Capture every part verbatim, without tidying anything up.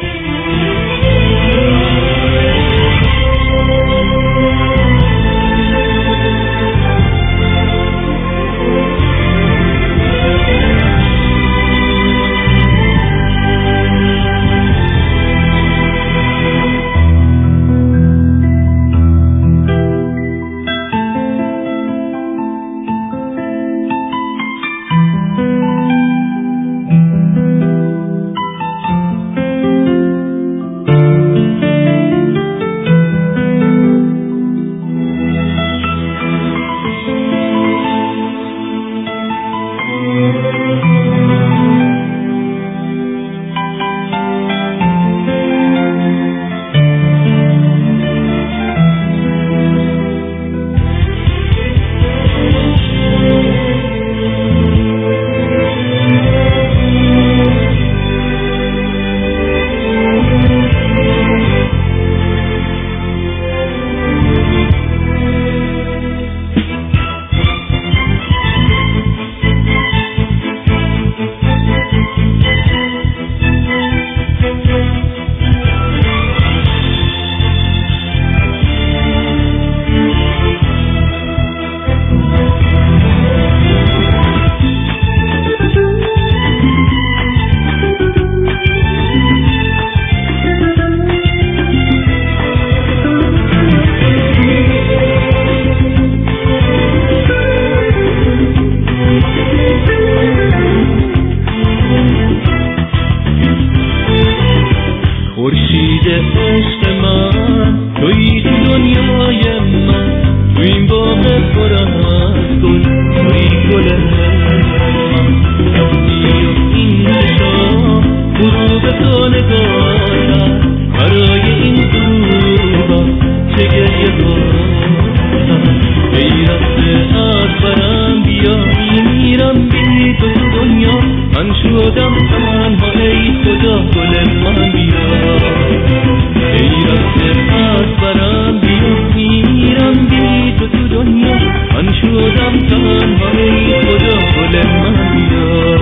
خورشید عشق من تویی تو دنیای من، تو این باغ پر از گل تویی گل من. رفتی و این چشام غروب تو نگاه کرد، برای این غروبا چه گریه باشم. ای رفته از برم بیایی میرم بی تو تو دنیا، من شدم تنها ای خدا گل من بیا. ای رفته از برم بیایی میرم بی تو تو دنیا، من شدم تنها ای خدا گل من بیا.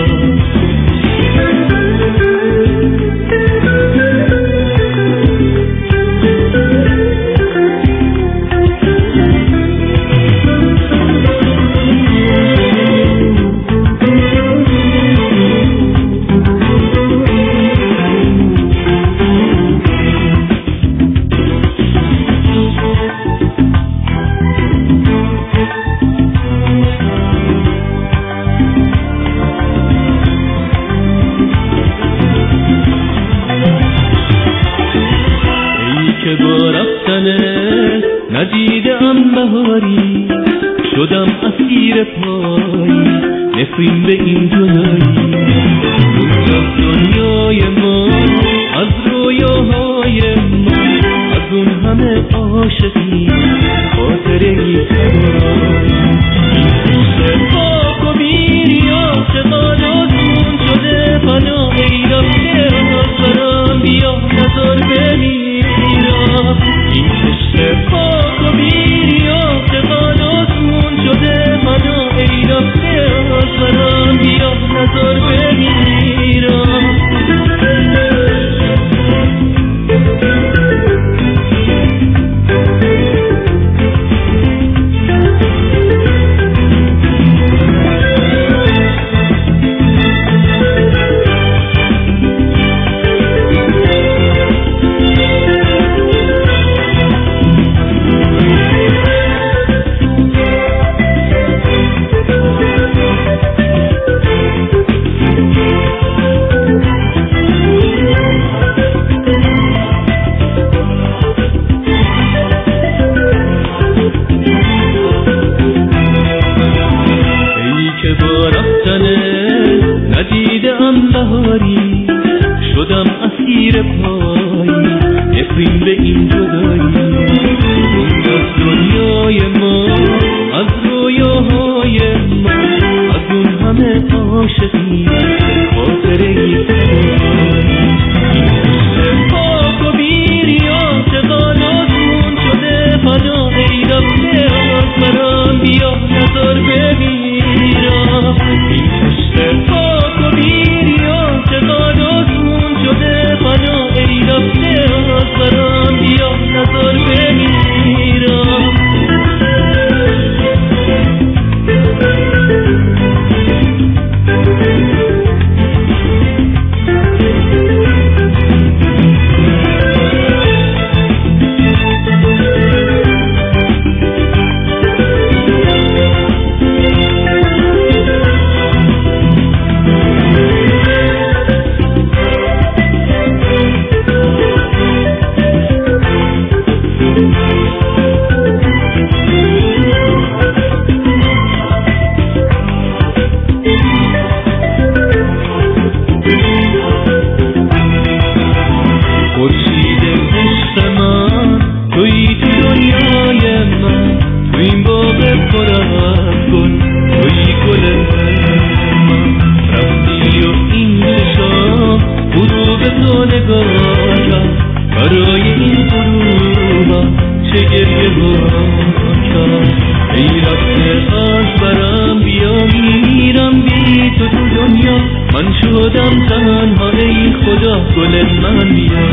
که با رفتنه ندیدم بهاری، شدم اسیر پایی نفرین به این جدایی. رفت دنیای ما از رویاهای ما، از اون همه عاشقی خاطره ای سواری. این عشق پاک و بیری عاشقان آسون شده فنا، ای رفته از برم بیا نظر ببین. این عشق پاک و بیری عاشقان آسون شده فنا، ای رفته از برم بیا نظر بمیرم. ندیدم بهاری، شدم اسیر پایی نفرین به این جدایی. از دنیای ما از رویاهای ما، از اون همه عاشقی خاطره ای سواری. این پاک و بیری عاشقان آسون شده فنا، ای رفته از برم بیا نظر بمیرم. این عشق پاک و بیری عاشقان آسون شده فنا، تو نگاه کرد، برای این غروبا چه گریه ها کرد. ای رفته از برم بیا میرم بی تو تو دنیا، من شدم تنها ای خدا گل من بیا.